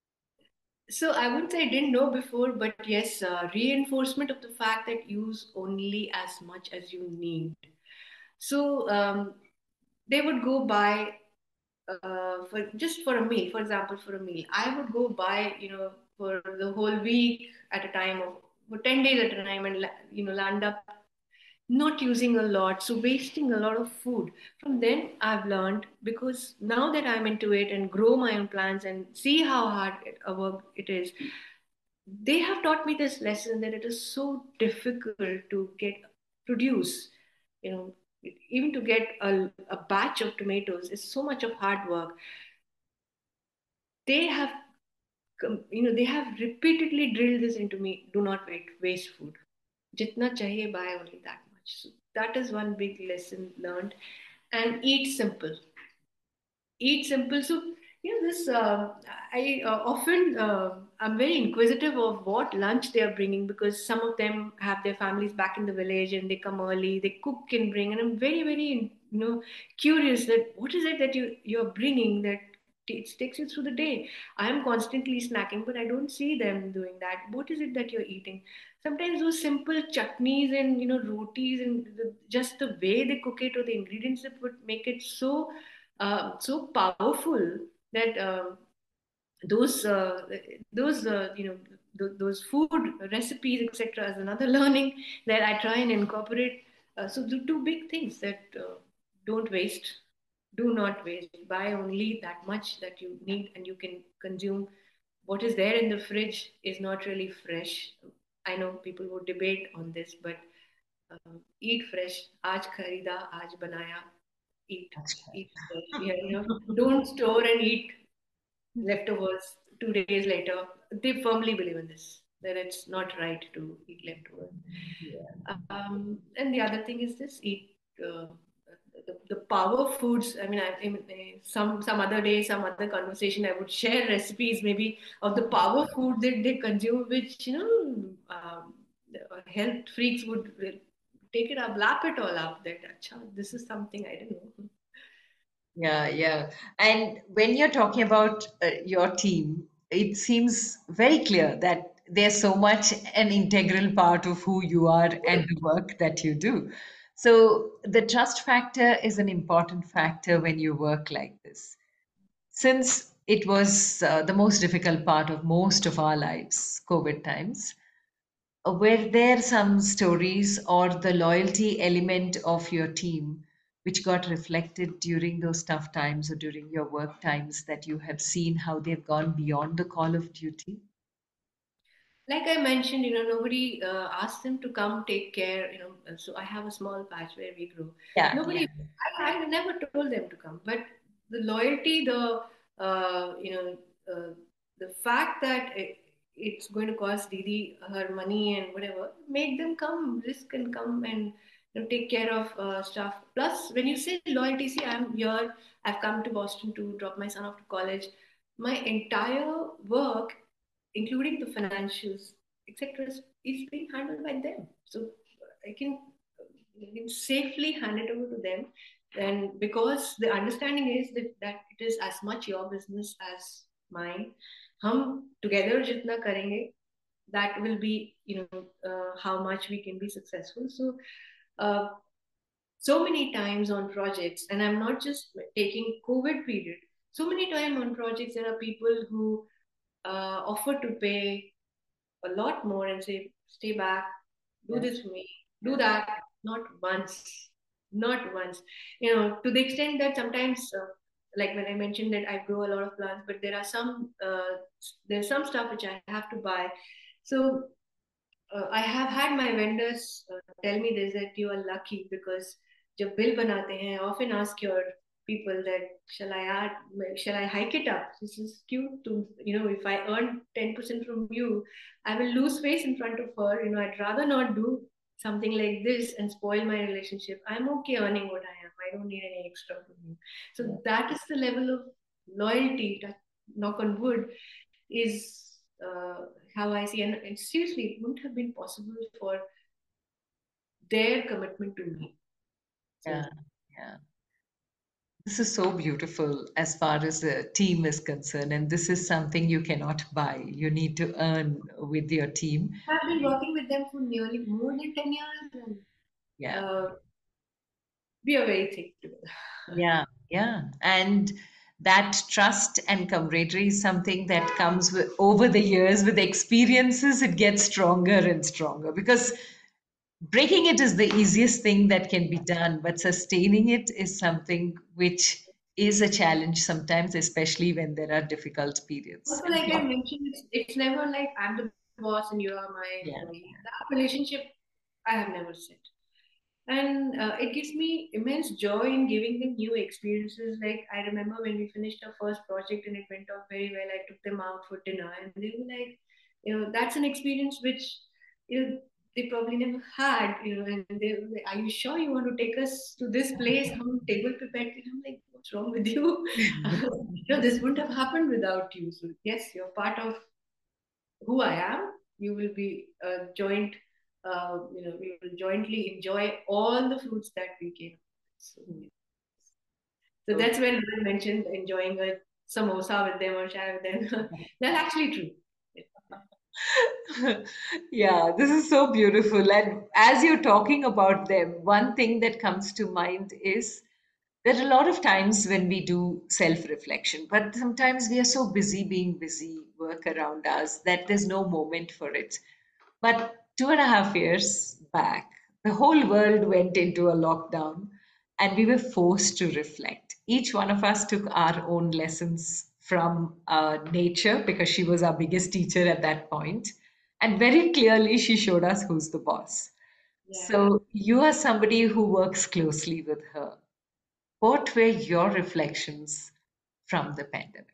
So I wouldn't say I didn't know before, but yes, reinforcement of the fact that use only as much as you need. So they would go buy for just for a meal. For example, for a meal, I would go buy for the whole week at a time of for 10 days at a time, and land up not using a lot, so wasting a lot of food. From then I've learned, because now that I'm into it and grow my own plants and see how hard a work it is, they have taught me this lesson that it is so difficult to get produce, you know even to get a batch of tomatoes is so much of hard work. They have they have repeatedly drilled this into me: do not waste food, jitna chahiye, buy only that much. So that is one big lesson learned. And eat simple. So this I often I'm very inquisitive of what lunch they are bringing, because some of them have their families back in the village and they come early, they cook and bring, and I'm very very curious that what is it that you're bringing that takes you through the day. I am constantly snacking, but I don't see them doing that. What is it that you're eating? Sometimes those simple chutneys and rotis, and just the way they cook it, or the ingredients that would make it so powerful that those those those food recipes, etc., is another learning that I try and incorporate. So the two big things that don't waste, do not waste, buy only that much that you need and you can consume. What is there in the fridge is not really fresh. I know people would debate on this, but eat fresh. Aaj kharida, aaj banaya. Eat, That's eat fresh. Yeah, don't store and eat leftovers 2 days later. They firmly believe in this, that it's not right to eat leftovers. right. And the other thing is this: eat the power foods. I mean, some other day, some other conversation, I would share recipes maybe of the power food that they consume, which the health freaks would take it up, lap it all up. That Acha, this is something I didn't know. Yeah, yeah. And when you're talking about your team, it seems very clear that they're so much an integral part of who you are and the work that you do. So the trust factor is an important factor when you work like this. Since it was the most difficult part of most of our lives, COVID times. Were there some stories or the loyalty element of your team which got reflected during those tough times or during your work times that you have seen how they've gone beyond the call of duty? Like I mentioned, nobody asked them to come take care. So I have a small patch where we grow. Yeah, yeah, Nobody, I never told them to come. But the loyalty, uh, you know, uh, the fact that it's going to cost Didi her money and whatever, make them come, risk and come and take care of stuff. Plus, when you say loyalty, see, I'm here. I've come to Boston to drop my son off to college. My entire work, including the financials, etc., is being handled by them. So I can safely hand it over to them. And because the understanding is that it is as much your business as mine. Hum together jitna karenge, that will be, how much we can be successful. Uh, so many times on projects, and I'm not just taking COVID period. So many times on projects, there are people who offer to pay a lot more and say, stay back, do yeah, this for me, do yeah, that, not once, not once. To the extent that sometimes, like when I mentioned that I grow a lot of plants, but there's some stuff which I have to buy. So I have had my vendors tell me this, that you are lucky because जब bill बनाते हैं, I often ask your people that shall I hike it up? This is cute to, if I earn 10% from you, I will lose face in front of her. I'd rather not do something like this and spoil my relationship. I'm okay earning what I am. I don't need any extra from you. yeah. So that is the level of loyalty, that, knock on wood, is how I see. And seriously, it wouldn't have been possible for their commitment to me. Yeah, So yeah. This is so beautiful as far as the team is concerned, and this is something you cannot buy. You need to earn with your team. I've been working with them for nearly more than 10 years, and Yeah, uh, we are very thick together. yeah, yeah. And that trust and camaraderie is something that comes with, over the years with experiences, it gets stronger and stronger because breaking it is the easiest thing that can be done, but sustaining it is something which is a challenge sometimes, especially when there are difficult periods. Also, like I mentioned, it's never like I'm the boss and you are my Yeah, employee. That relationship I have never set. And it gives me immense joy in giving them new experiences. Like I remember when we finished our first project and it went off very well, I took them out for dinner and they were like, that's an experience which, they probably never had, and they were like, are you sure you want to take us to this place? Hum table pe baith ke-" I'm like, what's wrong with you? This wouldn't have happened without you. So yes, you're part of who I am. You will be a joint, we will jointly enjoy all the fruits that we came. So, yeah. So so that's when I mentioned enjoying a samosa with them or chai with them. That's actually true. yeah, this is so beautiful. And as you're talking about them, one thing that comes to mind is there are a lot of times when we do self reflection, but sometimes we are so busy being busy, work around us, that there's no moment for it. But 2.5 years back, the whole world went into a lockdown and we were forced to reflect. Each one of us took our own lessons from nature because she was our biggest teacher at that point. And very clearly, she showed us who's the boss. Yeah. So, you are somebody who works closely with her. What were your reflections from the pandemic?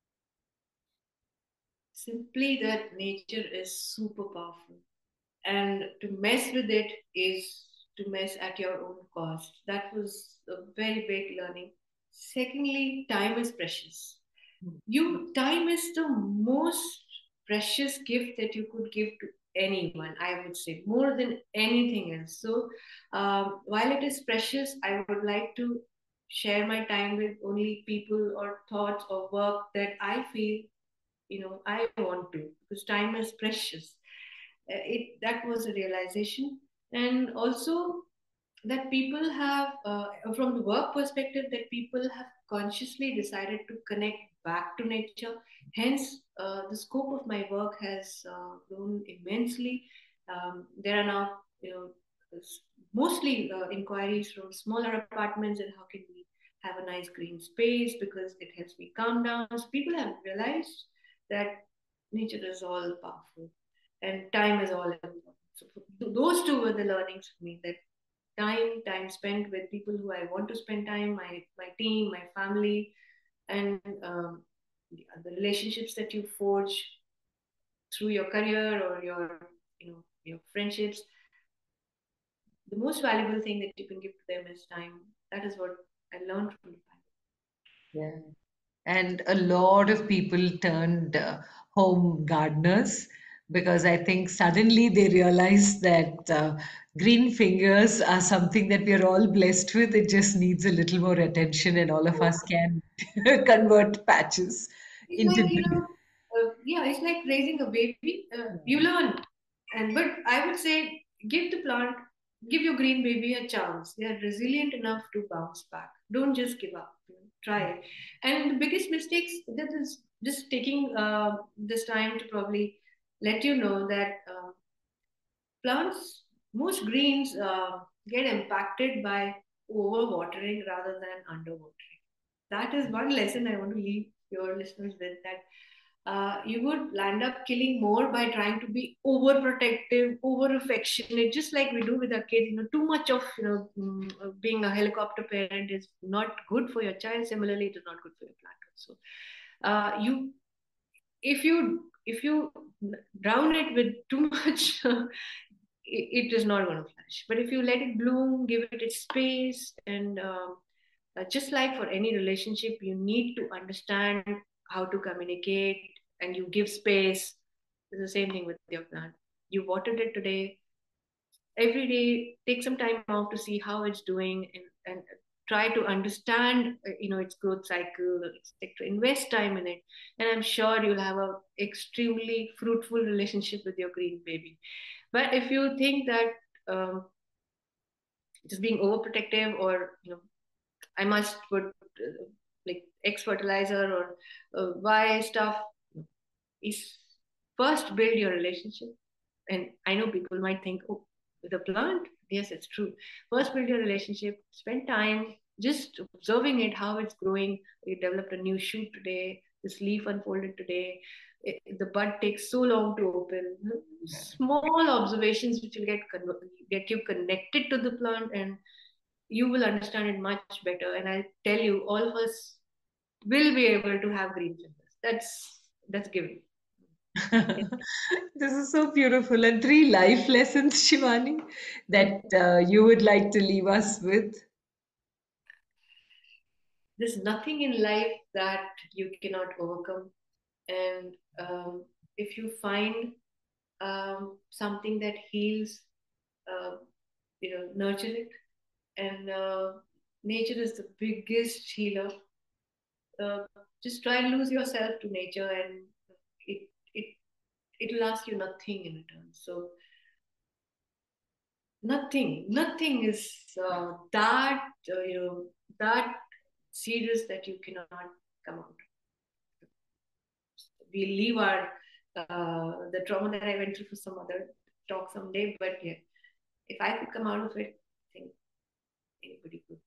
Simply that nature is super powerful. And to mess with it is to mess at your own cost. That was a very big learning. Secondly, time is precious. Time is the most precious gift that you could give to anyone, I would say, more than anything else. So while it is precious, I would like to share my time with only people or thoughts or work that I feel, I want to, because time is precious. It That was a realization. And also that from the work perspective, that people have consciously decided to connect back to nature. Hence, the scope of my work has grown immensely. There are now, mostly inquiries from smaller apartments and how can we have a nice green space because it helps me calm down. So people have realized that nature is all powerful and time is all important. So those two were the learnings for me, that time spent with people who I want to spend time, my team, my family, and the relationships that you forge through your career or your friendships. The most valuable thing that you can give to them is time. That is what I learned from the Bible. Yeah. And a lot of people turned home gardeners because I think suddenly they realized that green fingers are something that we are all blessed with. It just needs a little more attention, and all of us can convert patches It's into like, green. yeah, it's like raising a baby. You learn, but I would say give your green baby a chance. They are resilient enough to bounce back. Don't just give up. Try it. And the biggest mistakes that is just taking this time to probably let you know that plants, most greens get impacted by overwatering rather than underwatering. That is one lesson I want to leave your listeners with, that you would land up killing more by trying to be overprotective, over affectionate, just like we do with our kids. Too much of being a helicopter parent is not good for your child. Similarly, it is not good for your plant also. You if you drown it with too much, it is not going to flourish. But if you let it bloom, give it its space, and just like for any relationship, you need to understand how to communicate, and you give space. It's the same thing with your plant. You watered it today. Every day, take some time off to see how it's doing, and try to understand, its growth cycle. Invest time in it, and I'm sure you'll have a extremely fruitful relationship with your green baby. But if you think that just being overprotective, or I must put like X fertilizer or Y stuff, is first build your relationship. And I know people might think, oh, with a plant, yes, it's true. First build your relationship, spend time just observing it, how it's growing. You developed a new shoot today, this leaf unfolded today, the bud takes so long to open. Small observations which will get you connected to the plant, and you will understand it much better. And I'll tell you, all of us will be able to have green fingers. That's given. This is so beautiful. And three life lessons, Shivani, that you would like to leave us with. There's nothing in life that you cannot overcome. And if you find something that heals, uh, nurture it. And nature is the biggest healer. Uh, just try and lose yourself to nature, and it it it'll ask you nothing in return. So nothing is that serious that you cannot come out. We leave our the trauma that I went through for some other talk someday. But yeah, if I could come out of it, I think anybody could.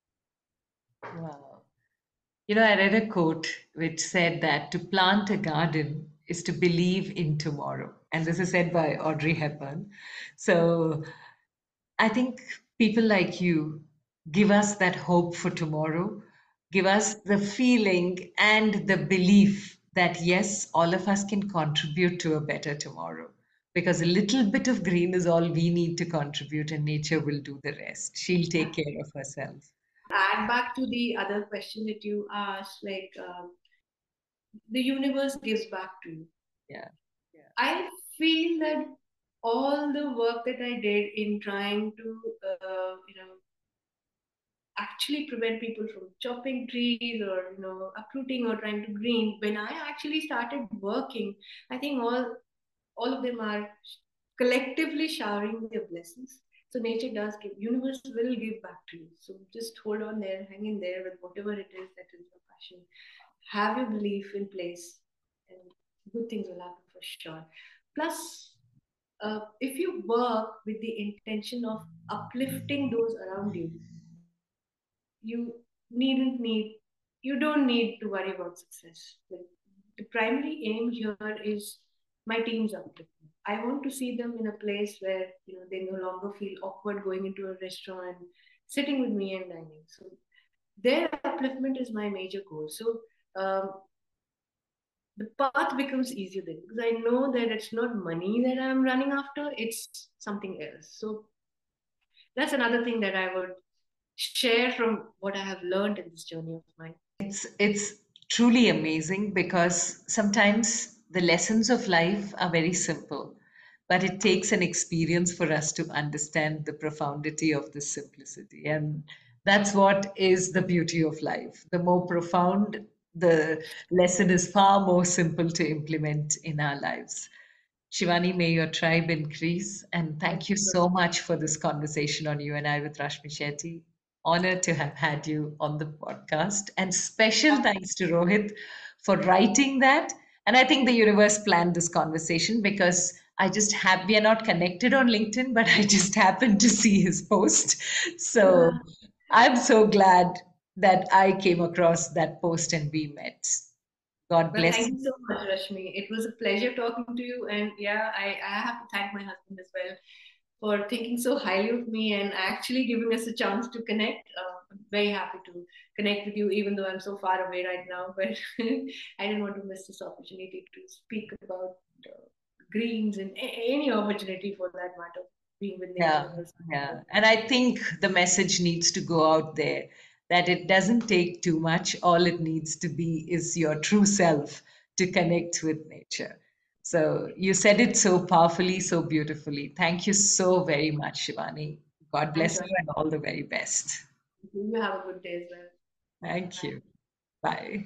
Wow. I read a quote which said that to plant a garden is to believe in tomorrow. And this is said by Audrey Hepburn. So I think people like you give us that hope for tomorrow, give us the feeling and the belief that yes, all of us can contribute to a better tomorrow. Because a little bit of green is all we need to contribute, and nature will do the rest. She'll take care of herself. Add back to the other question that you asked, like the universe gives back to you. Yeah. Yeah. I feel that all the work that I did in trying to, actually prevent people from chopping trees or uprooting or trying to green, when I actually started working, I think all of them are collectively showering their blessings. So nature does give, universe will give back to you. So just hold on there, hang in there with whatever it is that is your passion. have your belief in place, and good things will happen for sure. Plus, if you work with the intention of uplifting those around you, you needn't need you don't need to worry about success. Like, the primary aim here is my team's upliftment. I want to see them in a place where they no longer feel awkward going into a restaurant, sitting with me and dining. So their upliftment is my major goal. So um, the path becomes easier then, because I know that it's not money that I'm running after, it's something else. So that's another thing that I would share from what I have learned in this journey of mine. It's truly amazing because sometimes the lessons of life are very simple, but it takes an experience for us to understand the profundity of this simplicity. And that's what is the beauty of life. The more profound the lesson is, far more simple to implement in our lives. Shivani, may your tribe increase. And thank you so much for this conversation on You and I with Rashmi Shetty. Honored to have had you on the podcast. And special thanks to Rohit for writing that. And I think the universe planned this conversation because we are not connected on LinkedIn, but I just happened to see his post. So I'm so glad that I came across that post and we met. God Well, bless thank you you. so much, Rashmi. It was a pleasure talking to you. And yeah, I have to thank my husband as well for thinking so highly of me and actually giving us a chance to connect. I'm very happy to connect with you, even though I'm so far away right now. But I didn't want to miss this opportunity to speak about greens and any opportunity for that matter, being with nature Yeah, lovers. yeah. And I think the message needs to go out there that it doesn't take too much. All it needs to be is your true self to connect with nature. So you said it so powerfully, so beautifully. Thank you so very much, Shivani. God Thanks, bless you Rashmi. and all the very best. You have a good day as well. Thank Bye. you. Bye.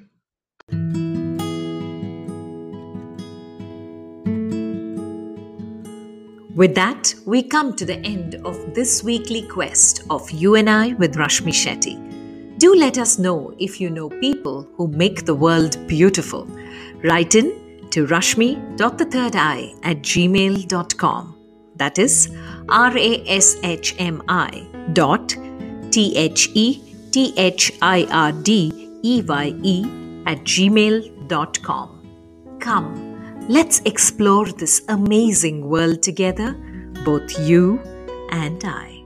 With that, we come to the end of this weekly quest of You and I with Rashmi Shetty. Do let us know if you know people who make the world beautiful. Write in to rashmi.thethirdeye@gmail.com. That is RASHMI dot THETHIRDEYE@gmail.com. Come, let's explore this amazing world together, both you and I.